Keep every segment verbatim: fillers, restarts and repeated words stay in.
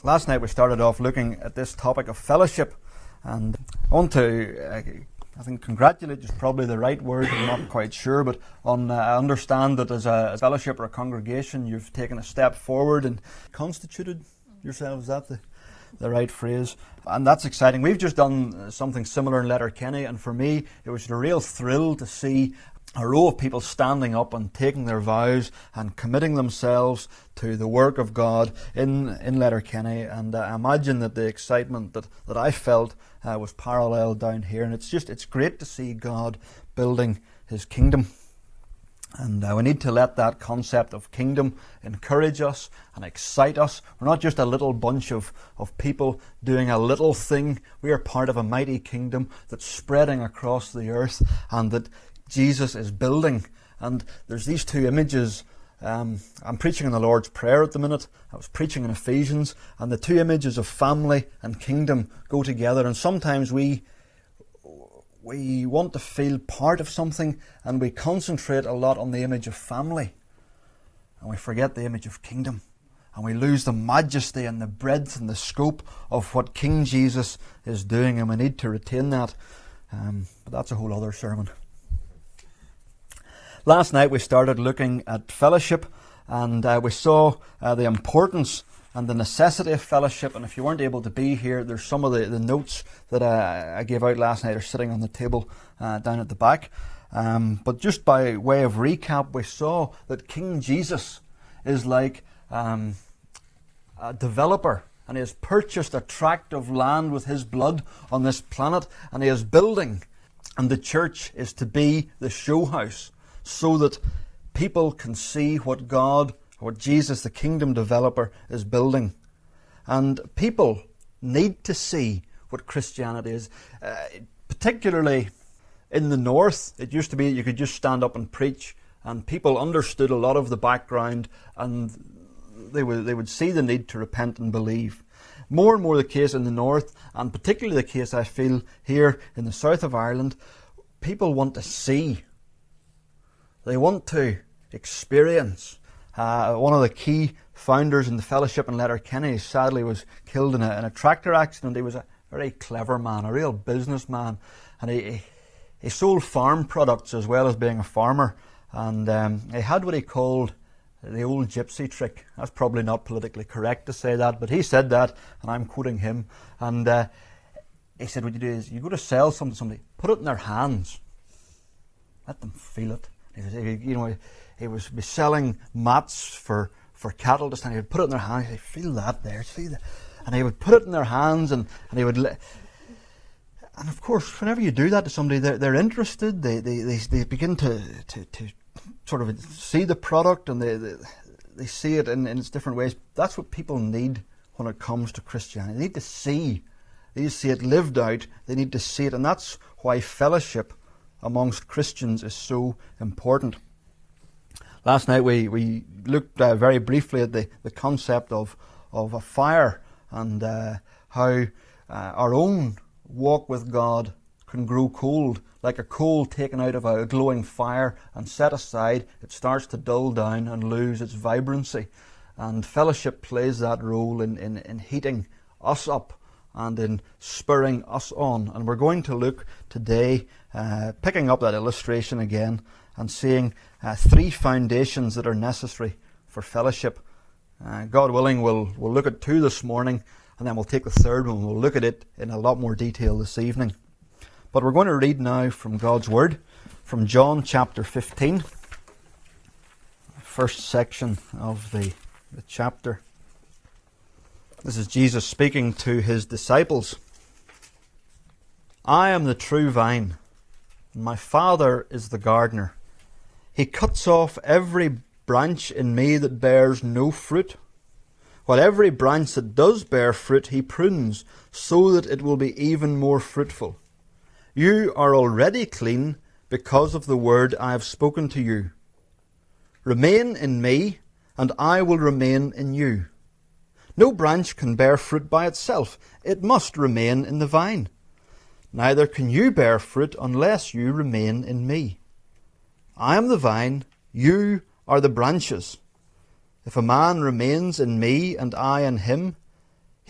Last night we started off looking at this topic of fellowship, and I want to, uh, I think congratulate is probably the right word, I'm not quite sure, but on, uh, I understand that as a fellowship or a congregation you've taken a step forward and constituted yourselves, is that the, the right phrase? And that's exciting. We've just done something similar in Letterkenny, and for me it was a real thrill to see a row of people standing up and taking their vows and committing themselves to the work of God in, in Letterkenny. And uh, I imagine that the excitement that, that I felt uh, was paralleled down here. And it's just, it's great to see God building His kingdom. And uh, we need to let that concept of kingdom encourage us and excite us. We're not just a little bunch of, of people doing a little thing. We are part of a mighty kingdom that's spreading across the earth and that Jesus is building. And there's these two images. Um, I'm preaching in the Lord's Prayer at the minute. I was preaching in Ephesians, and the two images of family and kingdom go together. And sometimes we we want to feel part of something, and we concentrate a lot on the image of family, and we forget the image of kingdom, and we lose the majesty and the breadth and the scope of what King Jesus is doing, and we need to retain that. Um, but that's a whole other sermon. Last night we started looking at fellowship, and uh, we saw uh, the importance and the necessity of fellowship. And if you weren't able to be here, there's some of the, the notes that uh, I gave out last night are sitting on the table uh, down at the back. Um, but just by way of recap, we saw that King Jesus is like um, a developer, and he has purchased a tract of land with his blood on this planet, and he is building, and the church is to be the show house, so that people can see what God, what Jesus, the kingdom developer, is building. And people need to see what Christianity is. Uh, particularly in the north, it used to be you could just stand up and preach, and people understood a lot of the background, and they would, they would see the need to repent and believe. More and more the case in the north, and particularly the case I feel here in the south of Ireland, people want to see. They want to experience. Uh, one of the key founders in the fellowship in Letterkenny sadly was killed in a, in a tractor accident. He was a very clever man, a real businessman, and he, he, he sold farm products as well as being a farmer. And um, he had what he called the old gypsy trick. That's probably not politically correct to say that, but he said that, and I'm quoting him. And uh, he said, what you do is you go to sell something to somebody, put it in their hands, let them feel it. He was, you know, he was selling mats for, for cattle, just, and he would put it in their hands. He'd say, feel that there, see that? And he would put it in their hands, and, and he would. Le- and of course, whenever you do that to somebody, they're, they're interested. They, they they they begin to, to, to sort of see the product, and they they, they see it in, in its different ways. That's what people need when it comes to Christianity. They need to see. They need to see it lived out. They need to see it, and that's why fellowship amongst Christians is so important. Last night we, we looked uh, very briefly at the, the concept of, of a fire, and uh, how uh, our own walk with God can grow cold. Like a coal taken out of a glowing fire and set aside, it starts to dull down and lose its vibrancy. And fellowship plays that role in, in, in heating us up and in spurring us on. And we're going to look today, uh, picking up that illustration again, and seeing uh, three foundations that are necessary for fellowship. Uh, God willing, we'll, we'll look at two this morning, and then we'll take the third one. We'll look at it in a lot more detail this evening. But we're going to read now from God's Word, from John chapter fifteen, first section of the, the chapter. This is Jesus speaking to his disciples. I am the true vine, and my Father is the gardener. He cuts off every branch in me that bears no fruit, while every branch that does bear fruit he prunes, so that it will be even more fruitful. You are already clean because of the word I have spoken to you. Remain in me, and I will remain in you. No branch can bear fruit by itself. It must remain in the vine. Neither can you bear fruit unless you remain in me. I am the vine, you are the branches. If a man remains in me and I in him,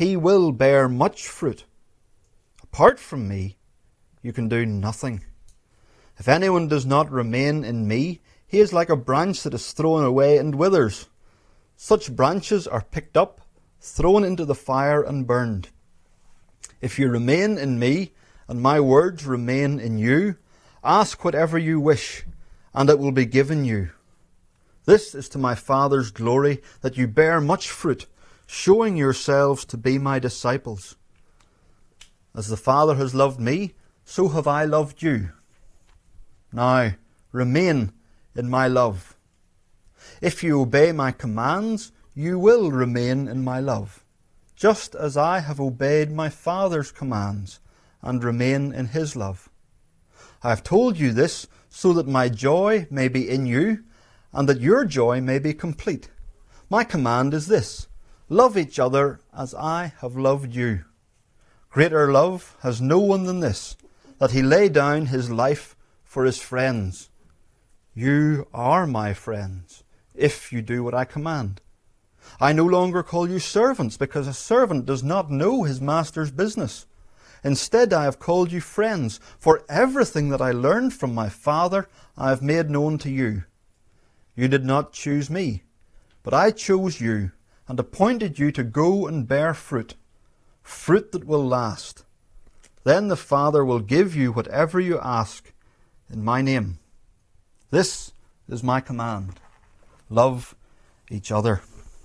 he will bear much fruit. Apart from me, you can do nothing. If anyone does not remain in me, he is like a branch that is thrown away and withers. Such branches are picked up, thrown into the fire and burned. If you remain in me, and my words remain in you, ask whatever you wish, and it will be given you. This is to my Father's glory, that you bear much fruit, showing yourselves to be my disciples. As the Father has loved me, so have I loved you. Now, remain in my love. If you obey my commands, you will remain in my love, just as I have obeyed my Father's commands and remain in his love. I have told you this so that my joy may be in you and that your joy may be complete. My command is this: love each other as I have loved you. Greater love has no one than this, that he lay down his life for his friends. You are my friends, if you do what I command. I no longer call you servants, because a servant does not know his master's business. Instead, I have called you friends, for everything that I learned from my Father I have made known to you. You did not choose me, but I chose you and appointed you to go and bear fruit, fruit that will last. Then the Father will give you whatever you ask in my name. This is my command: love each other.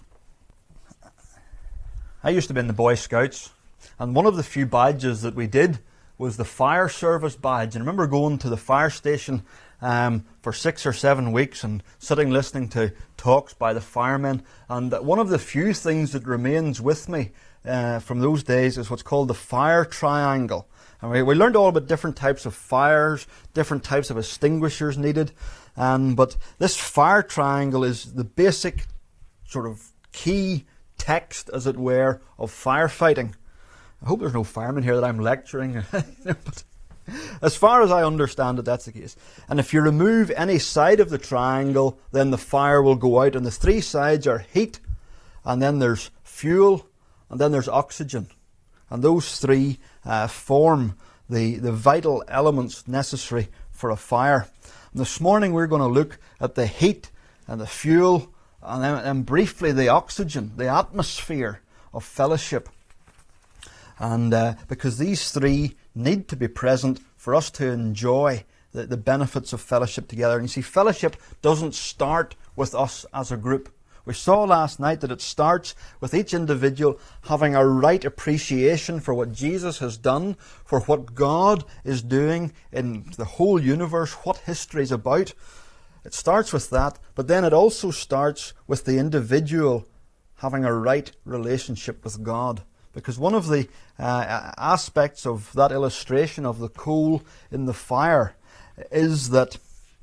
I used to be in the Boy Scouts, and one of the few badges that we did was the fire service badge. And I remember going to the fire station um, for six or seven weeks and sitting listening to talks by the firemen. And one of the few things that remains with me uh, from those days is what's called the fire triangle. And we, we learned all about different types of fires, different types of extinguishers needed. Um, but this fire triangle is the basic sort of key text, as it were, of firefighting. I hope there's no firemen here that I'm lecturing. But as far as I understand it, that's the case. And if you remove any side of the triangle, then the fire will go out. And the three sides are heat, and then there's fuel, and then there's oxygen. And those three uh, form the, the vital elements necessary for a fire. And this morning we're going to look at the heat and the fuel, and then and briefly the oxygen, the atmosphere of fellowship. And uh, because these three need to be present for us to enjoy the, the benefits of fellowship together. And you see, fellowship doesn't start with us as a group. We saw last night that it starts with each individual having a right appreciation for what Jesus has done, for what God is doing in the whole universe, what history is about. It starts with that, but then it also starts with the individual having a right relationship with God. Because one of the uh, aspects of that illustration of the coal in the fire is that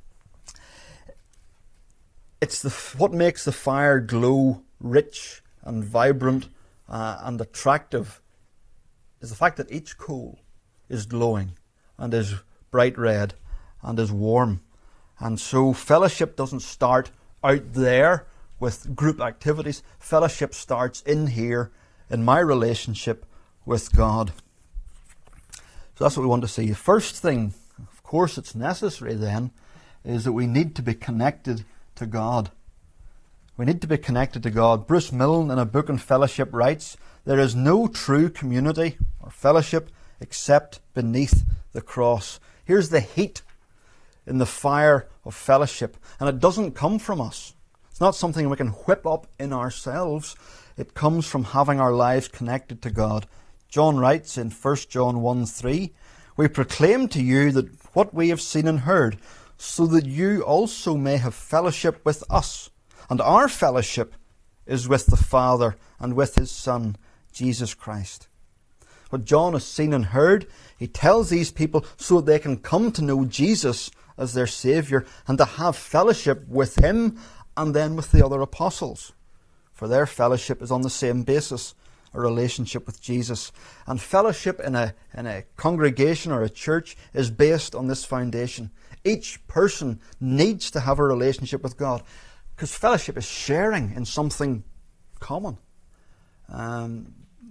it's the, what makes the fire glow rich and vibrant uh, and attractive is the fact that each coal is glowing and is bright red and is warm. And so fellowship doesn't start out there with group activities. Fellowship starts in here, in my relationship with God. So that's what we want to see. The first thing, of course, it's necessary then, is that we need to be connected to God. We need to be connected to God. Bruce Milne, in a book on fellowship, writes, "There is no true community or fellowship except beneath the cross." Here's the heat in the fire of fellowship. And it doesn't come from us. It's not something we can whip up in ourselves. It comes from having our lives connected to God. John writes in First John one three, "We proclaim to you that what we have seen and heard, so that you also may have fellowship with us. And our fellowship is with the Father and with his Son, Jesus Christ." What John has seen and heard, he tells these people so that they can come to know Jesus as their Saviour and to have fellowship with him and then with the other apostles. For their fellowship is on the same basis, a relationship with Jesus. And fellowship in a, in a congregation or a church is based on this foundation. Each person needs to have a relationship with God, because fellowship is sharing in something common. Um,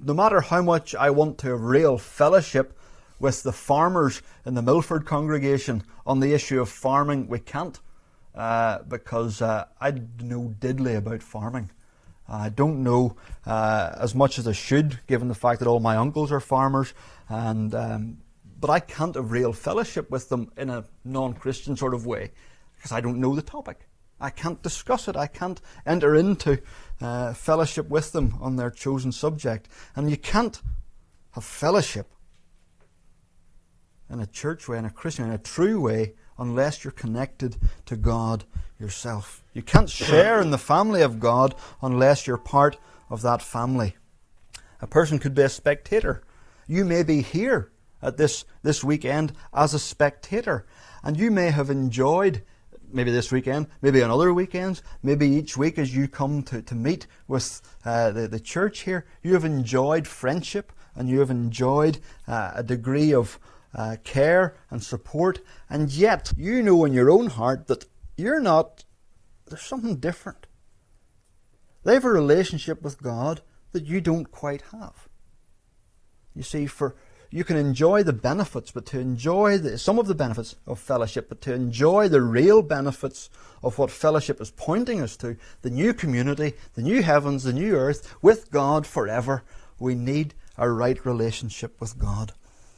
no matter how much I want to have real fellowship with the farmers in the Milford congregation on the issue of farming, we can't. Uh, because uh, I know diddly about farming. I don't know uh, as much as I should, given the fact that all my uncles are farmers, and um, but I can't have real fellowship with them in a non-Christian sort of way, because I don't know the topic. I can't discuss it. I can't enter into uh, fellowship with them on their chosen subject. And you can't have fellowship in a church way, in a Christian, in a true way, unless you're connected to God yourself. You can't share in the family of God unless you're part of that family. A person could be a spectator. You may be here at this, this weekend as a spectator, and you may have enjoyed, maybe this weekend, maybe on other weekends, maybe each week as you come to, to meet with uh, the, the church here, you have enjoyed friendship, and you have enjoyed uh, a degree of Uh, care and support, and yet you know in your own heart that you're not, there's something different. They have a relationship with God that you don't quite have. You see, for you can enjoy the benefits, but to enjoy the, some of the benefits of fellowship, but to enjoy the real benefits of what fellowship is pointing us to, the new community, the new heavens, the new earth, with God forever, we need a right relationship with God.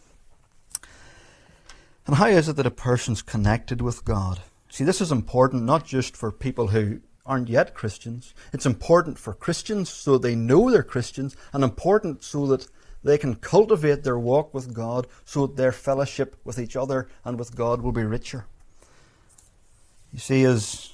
And how is it that a person's connected with God? See, this is important not just for people who aren't yet Christians. It's important for Christians so they know they're Christians, and important so that they can cultivate their walk with God, so that their fellowship with each other and with God will be richer. You see, as,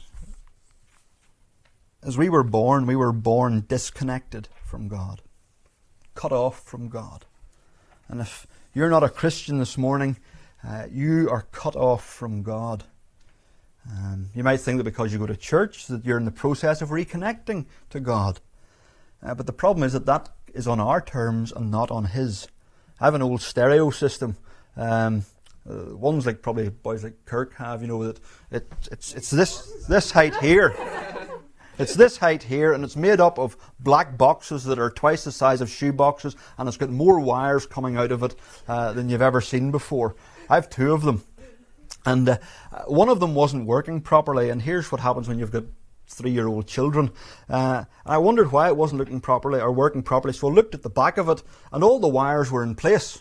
as we were born, we were born disconnected from God, cut off from God. And if you're not a Christian this morning, Uh, you are cut off from God. Um, you might think that because you go to church that you're in the process of reconnecting to God. Uh, but the problem is that that is on our terms and not on His. I have an old stereo system. Um, uh, ones like probably boys like Kirk have, you know, that it, it's it's this this height here. It's this height here, and it's made up of black boxes that are twice the size of shoe boxes, and it's got more wires coming out of it uh, than you've ever seen before. I have two of them, and uh, one of them wasn't working properly, and here's what happens when you've got three-year-old children. Uh, I wondered why it wasn't looking properly or working properly, so I looked at the back of it, and all the wires were in place.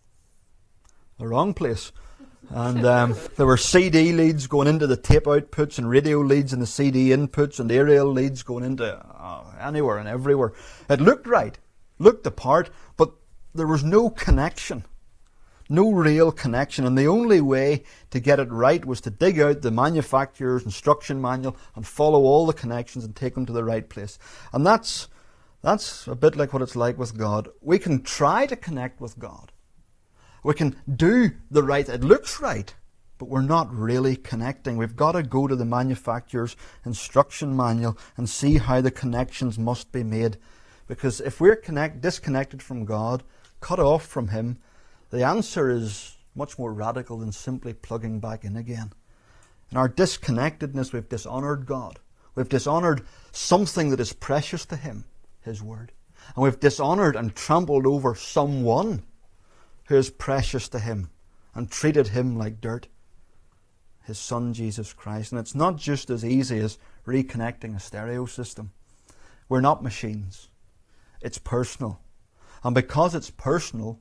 The wrong place. And um, there were C D leads going into the tape outputs, and radio leads in the C D inputs, and aerial leads going into uh, anywhere and everywhere. It looked right, looked the part, but there was no connection. No real connection, and the only way to get it right was to dig out the manufacturer's instruction manual and follow all the connections and take them to the right place. And that's that's a bit like what it's like with God. We can try to connect with God. We can do the right, it looks right, but we're not really connecting. We've got to go to the manufacturer's instruction manual and see how the connections must be made. Because if we're connect, disconnected from God, cut off from Him, the answer is much more radical than simply plugging back in again. In our disconnectedness, we've dishonoured God. We've dishonoured something that is precious to Him, His Word. And we've dishonoured and trampled over someone who is precious to Him and treated Him like dirt, His Son, Jesus Christ. And it's not just as easy as reconnecting a stereo system. We're not machines. It's personal. And because it's personal,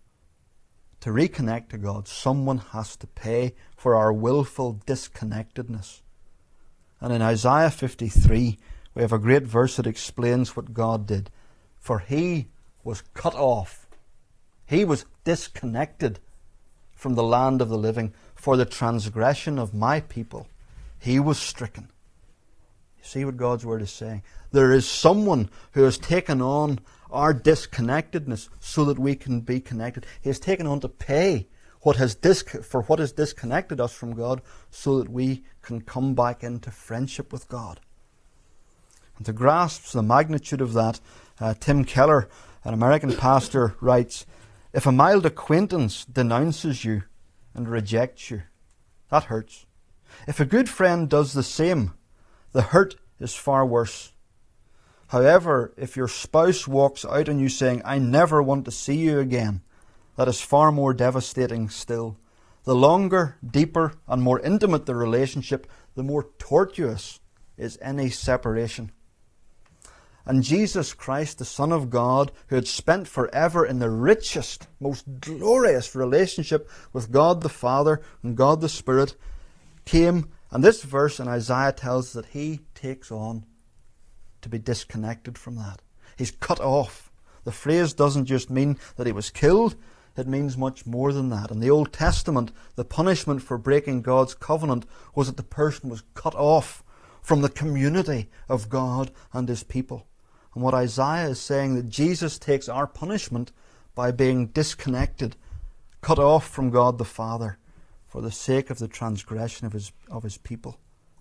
to reconnect to God, someone has to pay for our willful disconnectedness. And in Isaiah fifty-three, we have a great verse that explains what God did. For He was cut off. He was disconnected from the land of the living. For the transgression of my people, He was stricken. You see what God's Word is saying? There is someone who has taken on our disconnectedness so that we can be connected. He has taken on to pay what has dis- for what has disconnected us from God so that we can come back into friendship with God. And to grasp the magnitude of that, uh, Tim Keller, an American pastor, writes, "If a mild acquaintance denounces you and rejects you, that hurts. If a good friend does the same, the hurt is far worse. However, if your spouse walks out on you saying, I never want to see you again, that is far more devastating still. The longer, deeper, and more intimate the relationship, the more tortuous is any separation. And Jesus Christ, the Son of God, who had spent forever in the richest, most glorious relationship with God the Father and God the Spirit, came, and this verse in Isaiah tells us that he takes on to be disconnected from that. He's cut off. The phrase doesn't just mean that he was killed, it means much more than that. In the Old Testament, the punishment for breaking God's covenant was that the person was cut off from the community of God and his people. And what Isaiah is saying, that Jesus takes our punishment by being disconnected, cut off from God the Father, for the sake of the transgression of his, of his people.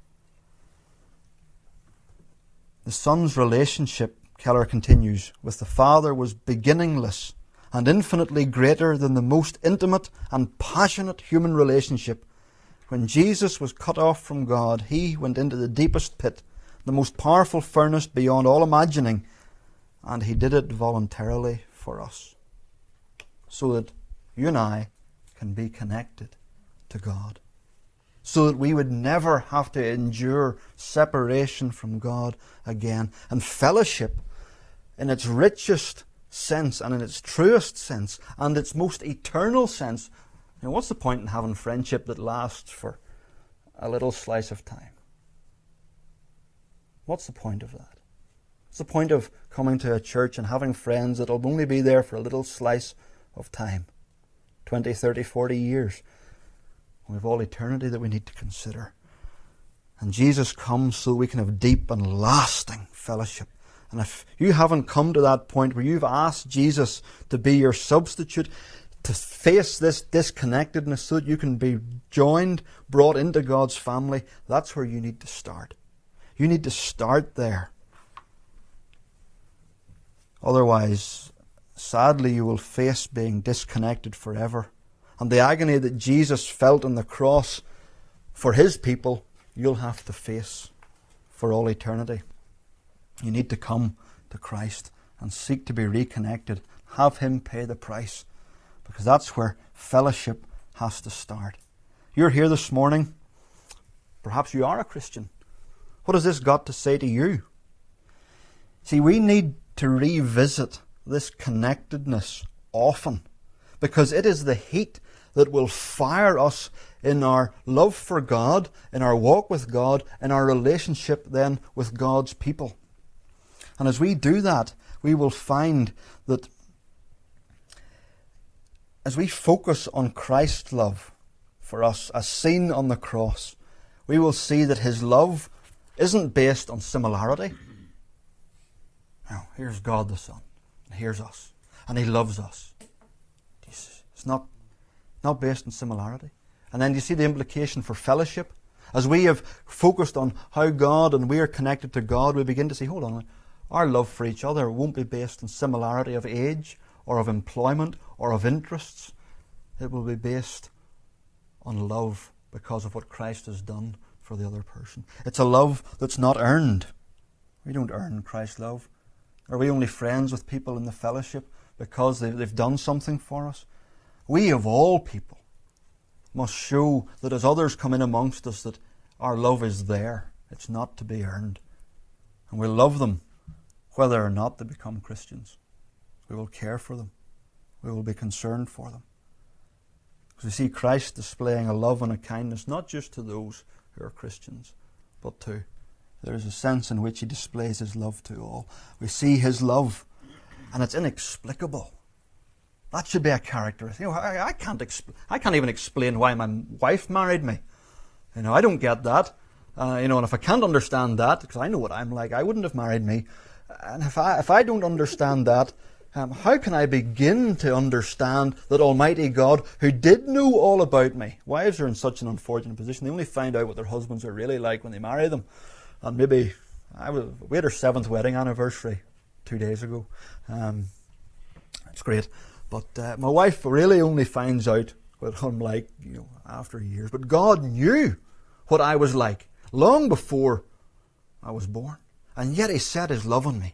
The Son's relationship, Keller continues, with the Father was beginningless and infinitely greater than the most intimate and passionate human relationship. When Jesus was cut off from God, he went into the deepest pit, the most powerful furnace beyond all imagining, and he did it voluntarily for us, so that you and I can be connected to God, so that we would never have to endure separation from God again. And fellowship, in its richest sense and in its truest sense and its most eternal sense, you know, what's the point in having friendship that lasts for a little slice of time? What's the point of that? What's the point of coming to a church and having friends that will only be there for a little slice of time? twenty, thirty, forty years. We have all eternity that we need to consider. And Jesus comes so we can have deep and lasting fellowship. And if you haven't come to that point where you've asked Jesus to be your substitute, to face this disconnectedness so that you can be joined, brought into God's family, that's where you need to start. You need to start there. Otherwise, sadly, you will face being disconnected forever. And the agony that Jesus felt on the cross for his people, you'll have to face for all eternity. You need to come to Christ and seek to be reconnected. Have him pay the price, because that's where fellowship has to start. You're here this morning. Perhaps you are a Christian. What has this got to say to you? See, we need to revisit this connectedness often, because it is the heat that will fire us in our love for God, in our walk with God, in our relationship then with God's people. And as we do that, we will find that as we focus on Christ's love for us, as seen on the cross, we will see that his love isn't based on similarity. Now, here's God the Son, and here's us, and he loves us. It's not, not based on similarity. And then you see the implication for fellowship. As we have focused on how God and we are connected to God, we begin to see, hold on, our love for each other won't be based on similarity of age or of employment or of interests. It will be based on love because of what Christ has done for the other person. It's a love that's not earned. We don't earn Christ's love. Are we only friends with people in the fellowship because they've done something for us? We, of all people, must show that as others come in amongst us, that our love is there. It's not to be earned. And we'll love them whether or not they become Christians. We will care for them. We will be concerned for them. Because we see Christ displaying a love and a kindness not just to those who are Christians, but to there is a sense in which he displays his love to all. We see his love, and it's inexplicable. That should be a characteristic. You know, I, I can't expl- I can't even explain why my wife married me. You know, I don't get that. Uh, you know, and if I can't understand that, because I know what I'm like, I wouldn't have married me. And if I if I don't understand that, um, how can I begin to understand that Almighty God, who did know all about me? Wives are in such an unfortunate position. They only find out what their husbands are really like when they marry them. And maybe I was, we had our seventh wedding anniversary two days ago. Um, it's great. But uh, my wife really only finds out what I'm like, you know, after years. But God knew what I was like long before I was born. And yet he set his love on me.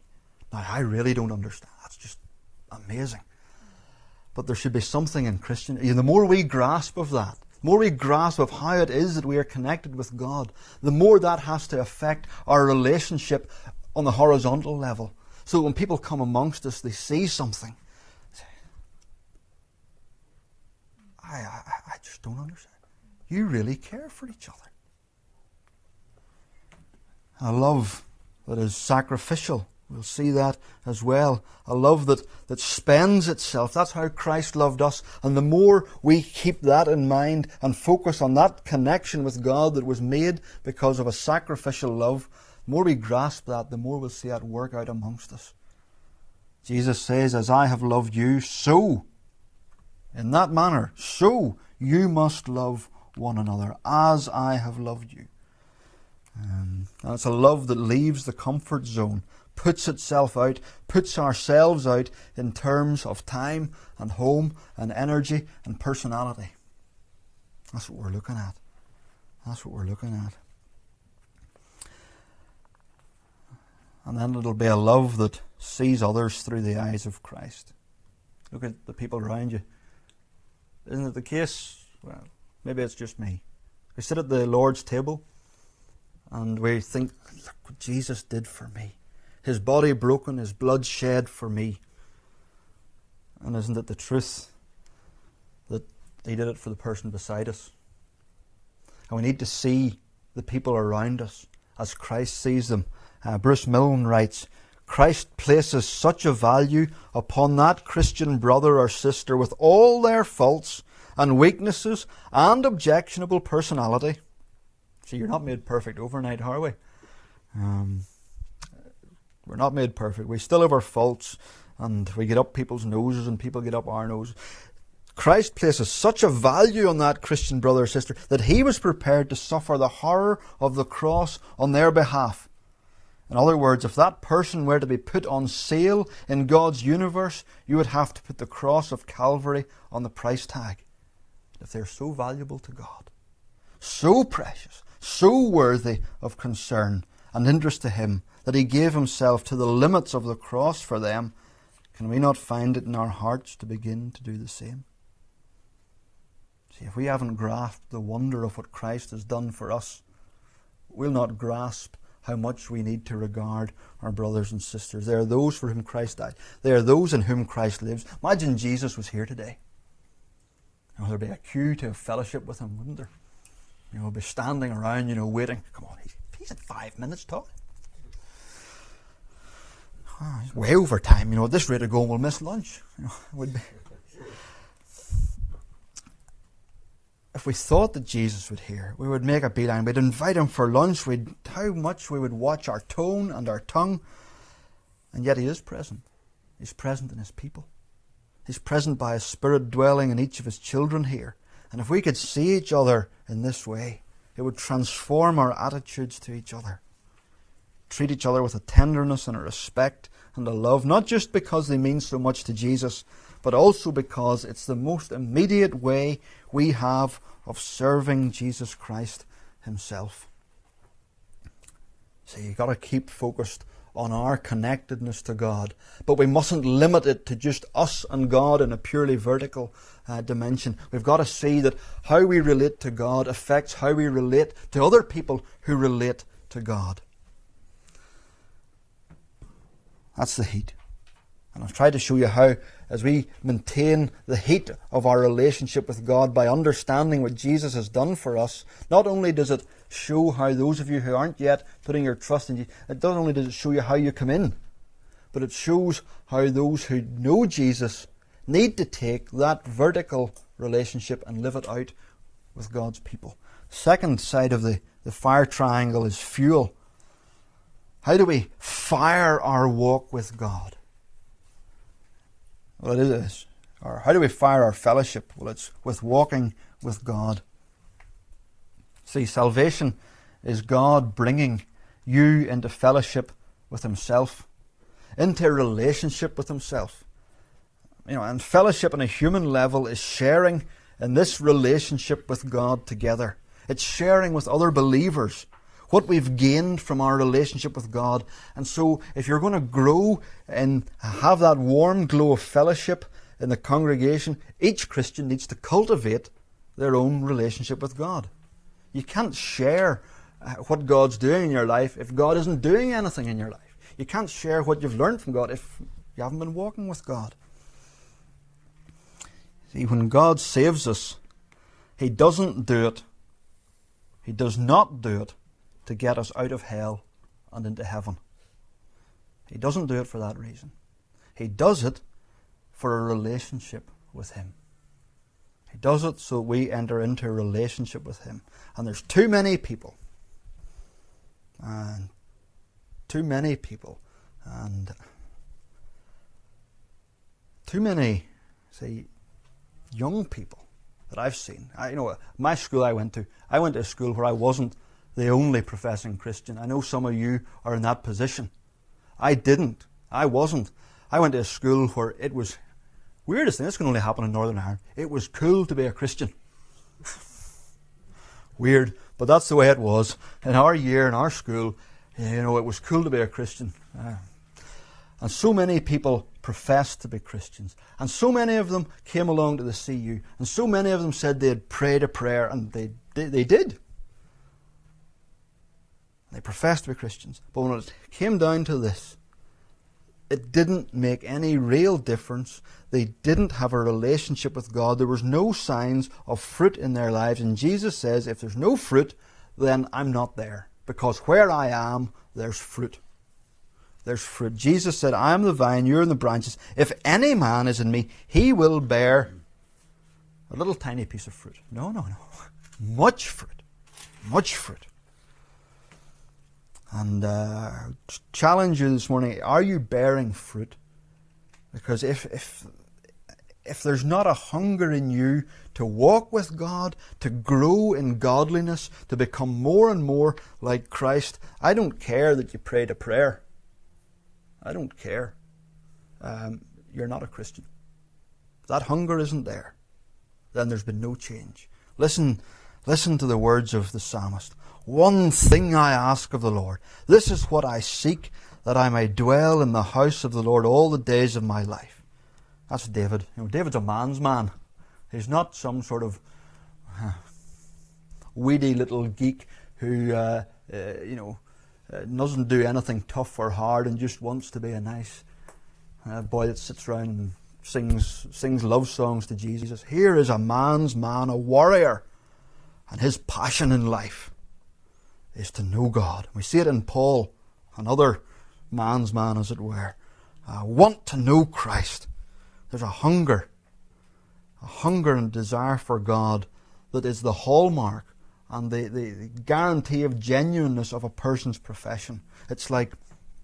Now, I really don't understand. That's just amazing. But there should be something in Christian. You know, the more we grasp of that, the more we grasp of how it is that we are connected with God, the more that has to affect our relationship on the horizontal level. So when people come amongst us, they see something. Say, I, I, I just don't understand. You really care for each other. A love that is sacrificial. We'll see that as well. A love that, that spends itself. That's how Christ loved us. And the more we keep that in mind and focus on that connection with God that was made because of a sacrificial love, the more we grasp that, the more we'll see that work out amongst us. Jesus says, as I have loved you, so, in that manner, so you must love one another, as I have loved you. Um, and it's a love that leaves the comfort zone, puts itself out, puts ourselves out in terms of time and home and energy and personality. That's what we're looking at. That's what we're looking at. And then it'll be a love that sees others through the eyes of Christ. Look at the people around you. Isn't it the case? Well, maybe it's just me. We sit at the Lord's table and we think, look what Jesus did for me. His body broken, His blood shed for me. And isn't it the truth that He did it for the person beside us? And we need to see the people around us as Christ sees them. Uh, Bruce Milne writes, Christ places such a value upon that Christian brother or sister with all their faults and weaknesses and objectionable personality. See, you're not made perfect overnight, are we? Um, we're not made perfect. We still have our faults, and we get up people's noses and people get up our noses. Christ places such a value on that Christian brother or sister that He was prepared to suffer the horror of the cross on their behalf. In other words, if that person were to be put on sale in God's universe, you would have to put the cross of Calvary on the price tag. If they're so valuable to God, so precious, so worthy of concern and interest to Him, that He gave Himself to the limits of the cross for them, can we not find it in our hearts to begin to do the same? See, if we haven't grasped the wonder of what Christ has done for us, we'll not grasp how much we need to regard our brothers and sisters. They are those for whom Christ died. They are those in whom Christ lives. Imagine Jesus was here today. You know, there'd be a queue to have fellowship with Him, wouldn't there? You know, be standing around, you know, waiting. Come on, he's, he's at five minutes talking. Oh, he's way over time. You know, at this rate of going, we'll miss lunch. You know, it would be. If we thought that Jesus would hear, we would make a beeline. We'd invite Him for lunch. We'd how much we would watch our tone and our tongue. And yet He is present. He's present in His people. He's present by His Spirit dwelling in each of His children here. And if we could see each other in this way, it would transform our attitudes to each other. Treat each other with a tenderness and a respect and a love, not just because they mean so much to Jesus, but also because it's the most immediate way we have of serving Jesus Christ Himself. So you've got to keep focused on our connectedness to God, but we mustn't limit it to just us and God in a purely vertical uh, dimension. We've got to see that how we relate to God affects how we relate to other people who relate to God. That's the heat. And I've tried to show you how, as we maintain the heat of our relationship with God by understanding what Jesus has done for us, not only does it show how those of you who aren't yet putting your trust in Jesus, it not only does it show you how you come in, but it shows how those who know Jesus need to take that vertical relationship and live it out with God's people. The second side of the, the fire triangle is fuel. How do we fire our walk with God? Well, it is. Or how do we fire our fellowship? Well, it's with walking with God. See, salvation is God bringing you into fellowship with Himself, into a relationship with Himself. You know, and fellowship on a human level is sharing in this relationship with God together. It's sharing with other believers what we've gained from our relationship with God. And so if you're going to grow and have that warm glow of fellowship in the congregation, each Christian needs to cultivate their own relationship with God. You can't share what God's doing in your life if God isn't doing anything in your life. You can't share what you've learned from God if you haven't been walking with God. See, when God saves us, He doesn't do it, He does not do it to get us out of hell and into heaven. He doesn't do it for that reason. He does it for a relationship with Him. He does it so we enter into a relationship with Him. And there's too many people, and too many people, and too many, say, young people that I've seen. I, you know, my school I went to, I went to a school where I wasn't the only professing Christian. I know some of you are in that position. I didn't. I wasn't. I went to a school where it was, weirdest thing, this can only happen in Northern Ireland, it was cool to be a Christian. Weird, but that's the way it was. In our year, in our school, you know, it was cool to be a Christian. Uh, and so many people professed to be Christians. And so many of them came along to the C U. And so many of them said they'd prayed a prayer, and they, they, they did. They professed to be Christians. But when it came down to this, it didn't make any real difference. They didn't have a relationship with God. There was no signs of fruit in their lives. And Jesus says, if there's no fruit, then I'm not there. Because where I am, there's fruit. There's fruit. Jesus said, I am the vine, you're the branches. If any man is in me, he will bear a little tiny piece of fruit. No, no, no. Much fruit. Much fruit. And uh, challenge you this morning, are you bearing fruit? Because if, if, if there's not a hunger in you to walk with God, to grow in godliness, to become more and more like Christ, I don't care that you prayed a prayer. I don't care. Um, you're not a Christian. If that hunger isn't there, then there's been no change. Listen, listen to the words of the psalmist. One thing I ask of the Lord, this is what I seek, that I may dwell in the house of the Lord all the days of my life. That's David. You know, David's a man's man. He's not some sort of uh, weedy little geek who, uh, uh, you know, uh, doesn't do anything tough or hard and just wants to be a nice uh, boy that sits around and sings sings love songs to Jesus. Here is a man's man, a warrior, and his passion in life is to know God. We see it in Paul, another man's man, as it were. I want to know Christ. There's a hunger, a hunger and desire for God that is the hallmark and the, the, the guarantee of genuineness of a person's profession. It's like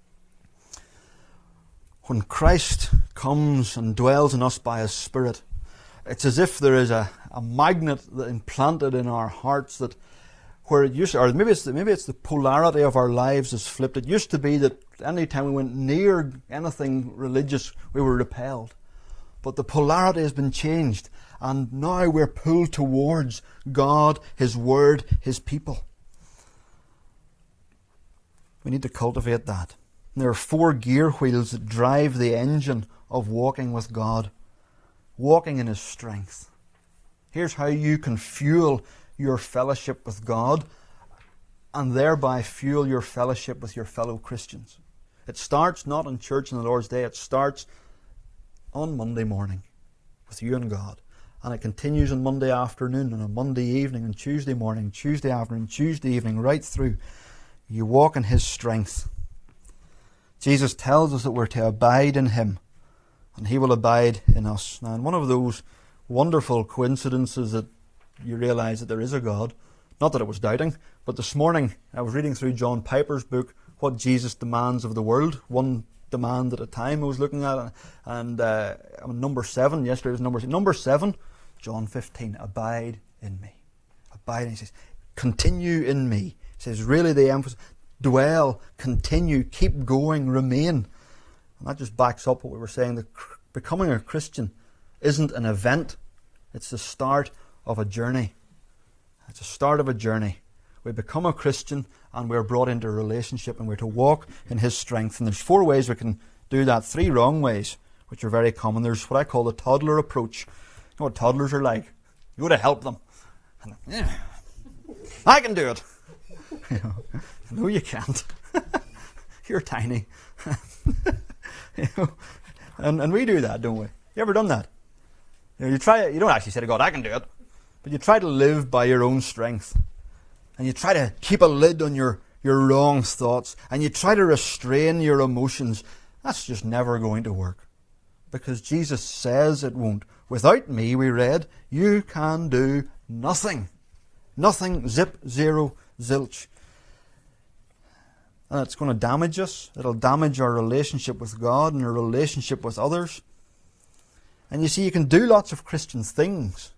when Christ comes and dwells in us by His Spirit, it's as if there is a, a magnet that implanted in our hearts that where it used to, or maybe it's the, maybe it's the polarity of our lives is flipped. It used to be that any time we went near anything religious, we were repelled. But the polarity has been changed, and now we're pulled towards God, His Word, His people. We need to cultivate that. And there are four gear wheels that drive the engine of walking with God, walking in His strength. Here's how you can fuel your fellowship with God and thereby fuel your fellowship with your fellow Christians. It starts not in church on the Lord's Day, it starts on Monday morning with you and God. And it continues on Monday afternoon and on Monday evening and Tuesday morning, Tuesday afternoon, Tuesday evening, right through. You walk in His strength. Jesus tells us that we're to abide in Him and He will abide in us. Now, in one of those wonderful coincidences that you realise that there is a God, not that it was doubting, but this morning I was reading through John Piper's book, What Jesus Demands of the World, one demand at a time I was looking at, and uh, number seven, yesterday was number number seven, John fifteen, abide in me. Abide, he says, continue in me. He says, really the emphasis, dwell, continue, keep going, remain. And that just backs up what we were saying, that becoming a Christian isn't an event, it's the start of a journey. It's the start of a journey. we become a Christian and we're brought into a relationship and we're to walk in His strength. And there's four ways we can do that. Three wrong ways, which are very common. There's what I call the toddler approach. You know what toddlers are like? You go to help them. And, yeah, I can do it. You know, no, you can't. You're tiny. You know, and, and we do that, don't we? You ever done that? You know, you try. You don't actually say to God, I can do it. But you try to live by your own strength. And you try to keep a lid on your, your wrong thoughts. And you try to restrain your emotions. That's just never going to work. Because Jesus says it won't. Without me, we read, you can do nothing. Nothing, zip, zero, zilch. And it's going to damage us. It'll damage our relationship with God and our relationship with others. And you see, you can do lots of Christian things.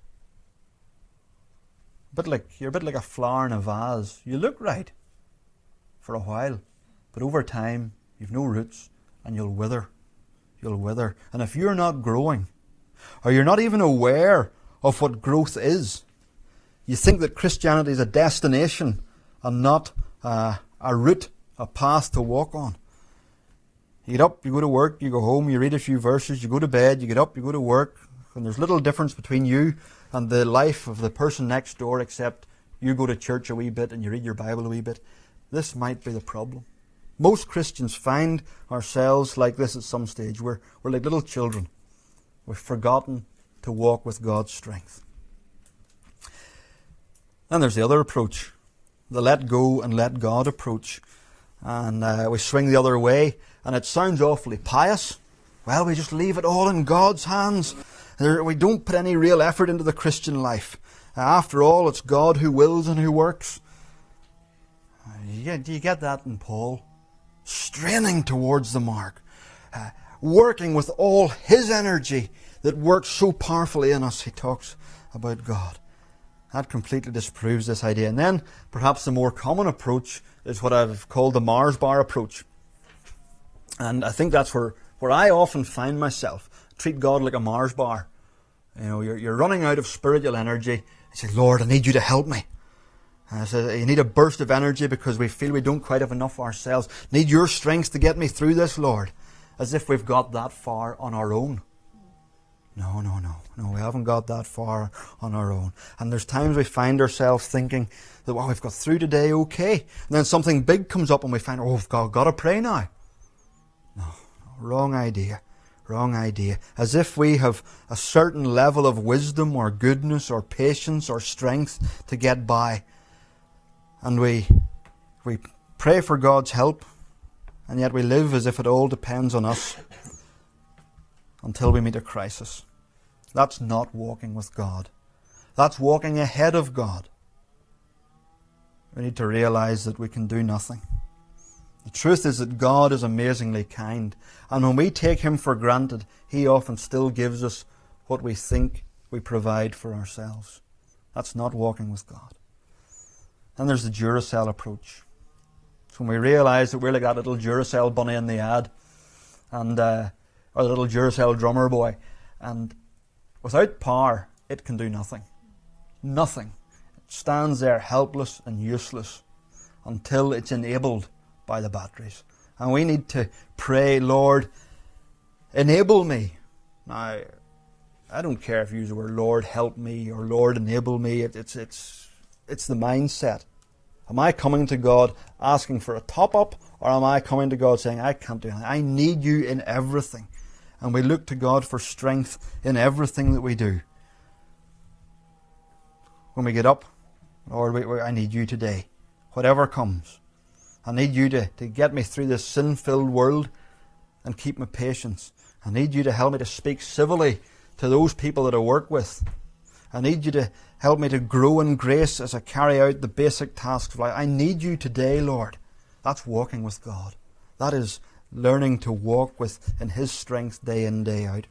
A bit like, you're a bit like a flower in a vase. You look right for a while, but over time, you've no roots and you'll wither. You'll wither. And if you're not growing, or you're not even aware of what growth is, you think that Christianity is a destination and not uh, a route, a path to walk on. You get up, you go to work, you go home, you read a few verses, you go to bed, you get up, you go to work, and there's little difference between you and the life of the person next door, except you go to church a wee bit and you read your Bible a wee bit. This might be the problem. Most Christians find ourselves like this at some stage. We're, we're like little children. We've forgotten to walk with God's strength. Then there's the other approach, the let go and let God approach. And uh, we swing the other way, and it sounds awfully pious. Well, we just leave it all in God's hands. There, we don't put any real effort into the Christian life. Uh, after all, it's God who wills and who works. Uh, you get, do you get that in Paul? Straining towards the mark. Uh, working with all His energy that works so powerfully in us. He talks about God. That completely disproves this idea. And then, perhaps the more common approach is what I've called the Mars bar approach. And I think that's where, where I often find myself. Treat God like a Mars bar. You know, you're, you're running out of spiritual energy. I say, Lord, I need you to help me. And I say, you need a burst of energy because we feel we don't quite have enough ourselves. Need your strength to get me through this, Lord. As if we've got that far on our own. No, no, no. No, we haven't got that far on our own. And there's times we find ourselves thinking that, well, we've got through today okay. And then something big comes up and we find, oh, we've got, got to pray now. No, no, wrong idea. Wrong idea. As if we have a certain level of wisdom or goodness or patience or strength to get by. And we, we pray for God's help, and yet we live as if it all depends on us until we meet a crisis. That's not walking with God. That's walking ahead of God. We need to realize that we can do nothing. The truth is that God is amazingly kind, and when we take Him for granted, He often still gives us what we think we provide for ourselves. That's not walking with God. Then there's the Duracell approach. It's when we realize that we're like that little Duracell bunny in the ad, and uh, or the little Duracell drummer boy, and without power, it can do nothing. Nothing. It stands there helpless and useless until it's enabled by the batteries. And we need to pray, Lord, enable me. Now, I don't care if you use the word Lord help me or Lord enable me. It, it's, it's, it's the mindset. Am I coming to God asking for a top-up, or am I coming to God saying, I can't do anything. I need you in everything. And we look to God for strength in everything that we do. When we get up, Lord, we, we, I need you today. Whatever comes. I need you to, to get me through this sin-filled world and keep my patience. I need you to help me to speak civilly to those people that I work with. I need you to help me to grow in grace as I carry out the basic tasks of life. I need you today, Lord. That's walking with God. That is learning to walk with in His strength day in, day out.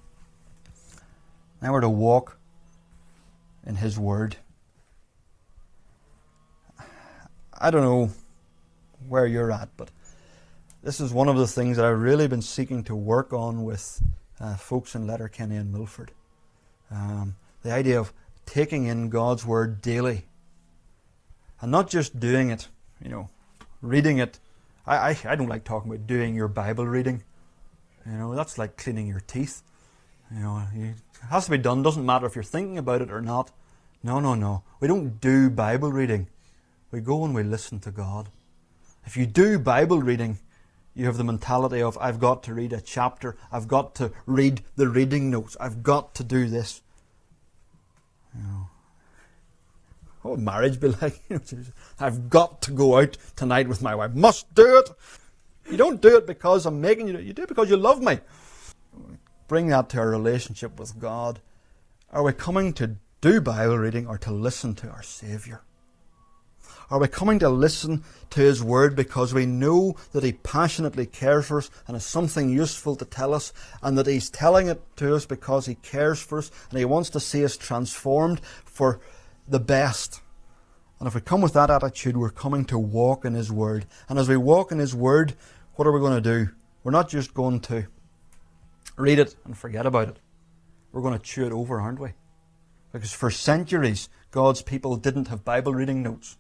Now we're to walk in His Word. I don't know where you're at, but this is one of the things that I've really been seeking to work on with uh, folks in Letterkenny and Milford. Um, the idea of taking in God's Word daily. And not just doing it, you know, reading it. I, I, I don't like talking about doing your Bible reading. You know, that's like cleaning your teeth. You know, it has to be done. Doesn't matter if you're thinking about it or not. No, no, no. We don't do Bible reading. We go and we listen to God. If you do Bible reading, you have the mentality of, I've got to read a chapter. I've got to read the reading notes. I've got to do this. You know, what would marriage be like? I've got to go out tonight with my wife. Must do it. You don't do it because I'm making you do it. You do it because you love me. Bring that to our relationship with God. Are we coming to do Bible reading or to listen to our Saviour? Are we coming to listen to His Word because we know that He passionately cares for us and has something useful to tell us, and that He's telling it to us because He cares for us and He wants to see us transformed for the best? And if we come with that attitude, we're coming to walk in His Word. And as we walk in His Word, what are we going to do? We're not just going to read it and forget about it. We're going to chew it over, aren't we? Because for centuries, God's people didn't have Bible reading notes.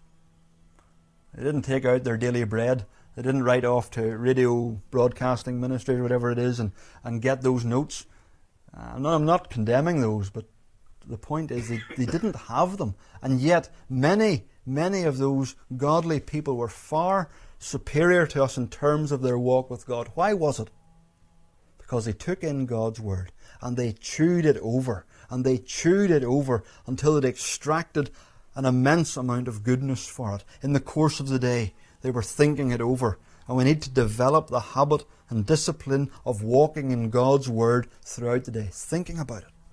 They didn't take out their daily bread. They didn't write off to radio broadcasting ministries or whatever it is and, and get those notes. Uh, no, I'm not condemning those, but the point is they, they didn't have them. And yet many, many of those godly people were far superior to us in terms of their walk with God. Why was it? Because they took in God's Word and they chewed it over. And they chewed it over until it extracted an immense amount of goodness for it. In the course of the day, they were thinking it over. And we need to develop the habit and discipline of walking in God's Word throughout the day, thinking about it.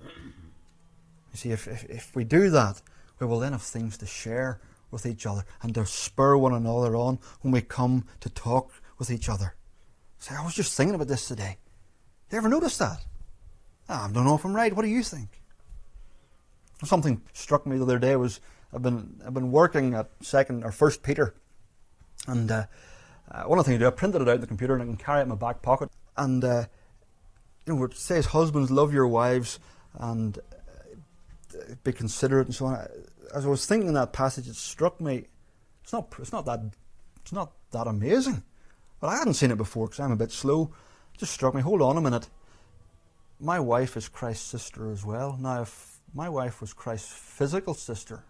You see, if, if, if we do that, we will then have things to share with each other and to spur one another on when we come to talk with each other. Say, I was just thinking about this today. Did you ever notice that? Ah, I don't know if I'm right. What do you think? Something struck me the other day was I've been I've been working at second or first Peter, and uh, uh, one of the things I do, I printed it out on the computer and I can carry it in my back pocket. And uh, you know, it says, "Husbands, love your wives and uh, be considerate," and so on. As I was thinking that passage, it struck me. It's not it's not that it's not that amazing, but I hadn't seen it before because I'm a bit slow. It just struck me. Hold on a minute. My wife is Christ's sister as well. Now, if my wife was Christ's physical sister,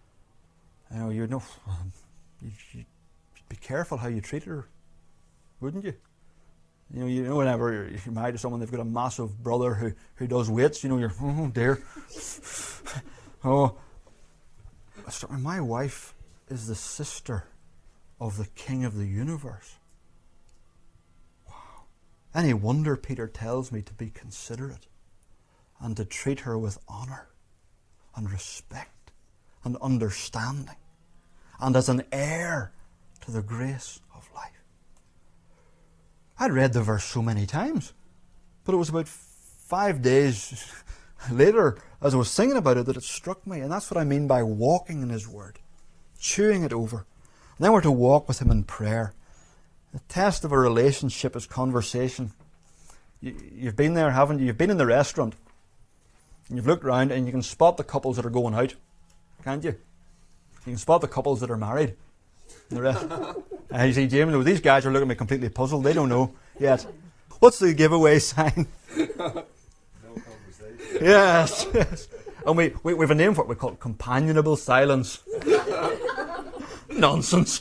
you know, you'd know, you'd, you'd be careful how you treat her, wouldn't you? You know, you know, whenever you're, you're married to someone, they've got a massive brother who, who does weights, you know, you're, oh dear. oh, my wife is the sister of the King of the universe. Wow. Any wonder Peter tells me to be considerate and to treat her with honour and respect and understanding and as an heir to the grace of life. I'd read the verse so many times, but it was about five days later as I was thinking about it that it struck me. And that's what I mean by walking in His Word, chewing it over. And then we're to walk with Him in prayer. The test of a relationship is conversation. You, you've been there, haven't you? You've been in the restaurant. And you've looked around and you can spot the couples that are going out, can't you? You can spot the couples that are married. And the rest. And you see, James, oh, these guys are looking at me completely puzzled. They don't know yet. What's the giveaway sign? No conversation. Yes, yes. And we, we, we have a name for it. We call it companionable silence. Nonsense.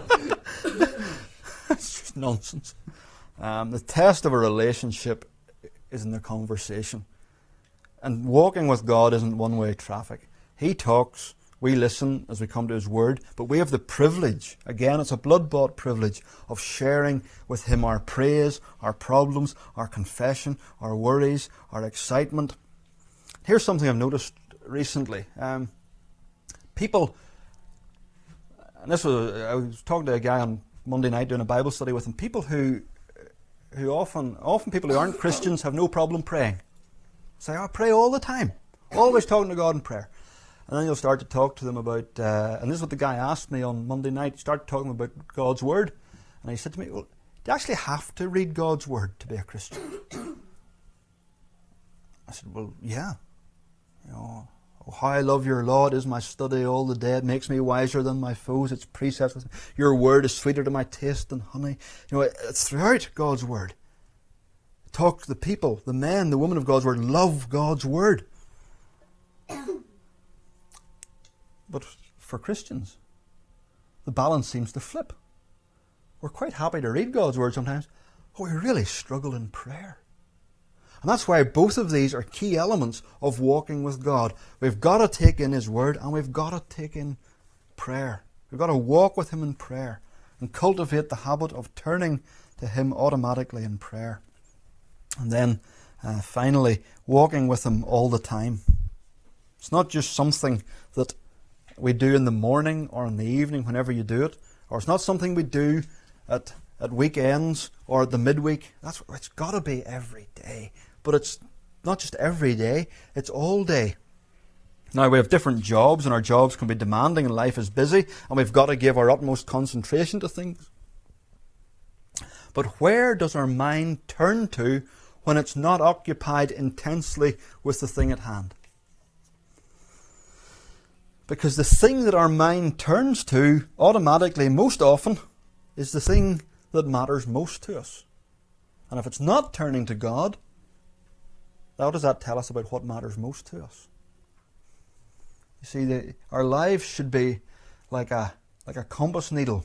It's just nonsense. Um, the test of a relationship is in the conversation. And walking with God isn't one-way traffic. He talks, we listen as we come to His Word, but we have the privilege, again it's a blood-bought privilege, of sharing with Him our praise, our problems, our confession, our worries, our excitement. Here's something I've noticed recently. Um, people, and this was, I was talking to a guy on Monday night doing a Bible study with him, people who, who often, often people who aren't Christians have no problem praying. Say, I pray all the time. Always talking to God in prayer. And then you'll start to talk to them about, uh, and this is what the guy asked me on Monday night, start talking about God's Word. And he said to me, well, do you actually have to read God's Word to be a Christian? I said, well, yeah. You know, Oh, how I love your law. It is my study all the day. It makes me wiser than my foes. Its precepts with me. Your word is sweeter to my taste than honey. You know, it's throughout God's word. Talk to the people, the men, the women of God's word, love God's word. But for Christians, the balance seems to flip. We're quite happy to read God's word sometimes, but we really struggle in prayer. And that's why both of these are key elements of walking with God. We've got to take in His word and we've got to take in prayer. We've got to walk with Him in prayer and cultivate the habit of turning to Him automatically in prayer. And then uh, finally, walking with Him all the time. It's not just something that we do in the morning or in the evening whenever you do it, or it's not something we do at at weekends or at the midweek. That's it's got to be every day. But it's not just every day, it's all day. Now, we have different jobs, and our jobs can be demanding, and life is busy, and we've got to give our utmost concentration to things. But where does our mind turn to when it's not occupied intensely with the thing at hand? Because the thing that our mind turns to automatically, most often, is the thing that matters most to us. And if it's not turning to God, what does that tell us about what matters most to us? You see, the, our lives should be like a like a compass needle,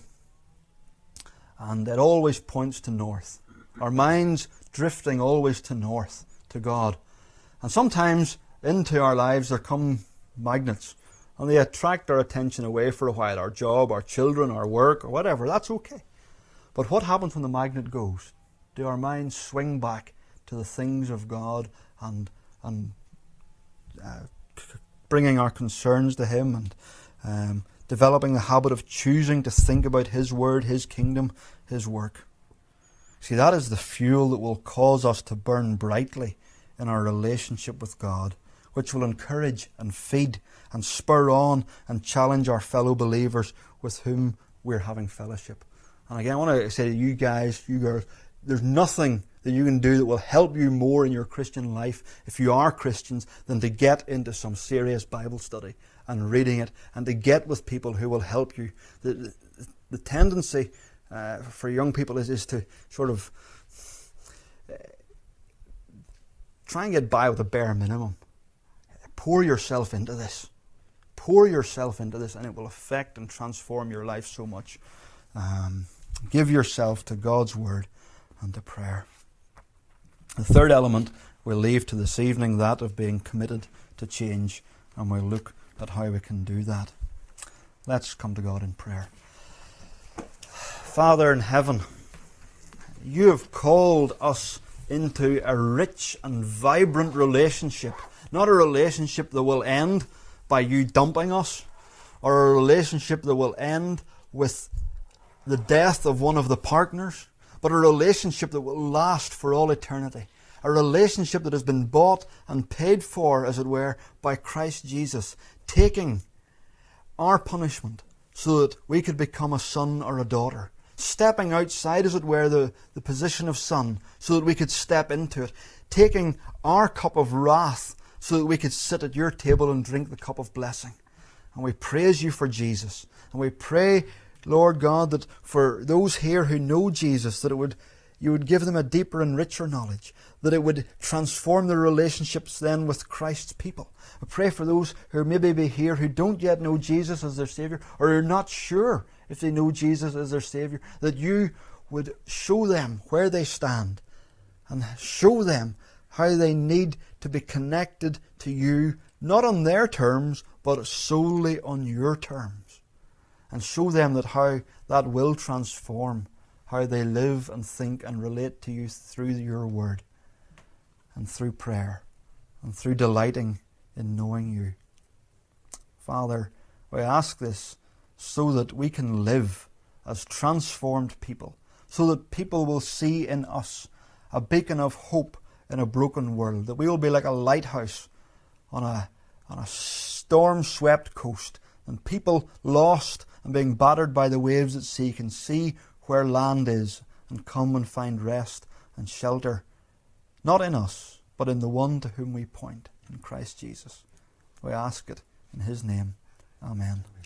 and it always points to north. Our minds drifting always to north, to God. And sometimes into our lives there come magnets, and they attract our attention away for a while. Our job, our children, our work, or whatever, that's okay. But what happens when the magnet goes? Do our minds swing back to the things of God and and uh, bringing our concerns to Him and um, developing the habit of choosing to think about His Word, His kingdom, His work? See, that is the fuel that will cause us to burn brightly in our relationship with God, which will encourage and feed and spur on and challenge our fellow believers with whom we're having fellowship. And again, I want to say to you guys, you girls, there's nothing that you can do that will help you more in your Christian life, if you are Christians, than to get into some serious Bible study and reading it, and to get with people who will help you. The, the, the tendency uh, for young people is, is to sort of uh, try and get by with a bare minimum. Pour yourself into this. Pour yourself into this, and it will affect and transform your life so much. Um, give yourself to God's Word and to prayer. The third element we'll leave to this evening, that of being committed to change, and we'll look at how we can do that. Let's come to God in prayer. Father in heaven, You have called us into a rich and vibrant relationship, not a relationship that will end by You dumping us, or a relationship that will end with the death of one of the partners, but a relationship that will last for all eternity. A relationship that has been bought and paid for, as it were, by Christ Jesus, taking our punishment so that we could become a son or a daughter. Stepping outside, as it were, the, the position of son so that we could step into it. Taking our cup of wrath so that we could sit at Your table and drink the cup of blessing. And we praise You for Jesus. And we pray, Lord God, that for those here who know Jesus, that it would You would give them a deeper and richer knowledge, that it would transform their relationships then with Christ's people. I pray for those who maybe be here who don't yet know Jesus as their Saviour, or are not sure if they know Jesus as their Saviour, that You would show them where they stand and show them how they need to be connected to You, not on their terms, but solely on Your terms. And show them that how that will transform how they live and think and relate to You through Your Word and through prayer and through delighting in knowing You. Father, I ask this so that we can live as transformed people, so that people will see in us a beacon of hope in a broken world, that we will be like a lighthouse on a, on a storm-swept coast, and people lost and being battered by the waves at sea can see where land is and come and find rest and shelter, not in us, but in the one to whom we point, in Christ Jesus. We ask it in His name. Amen.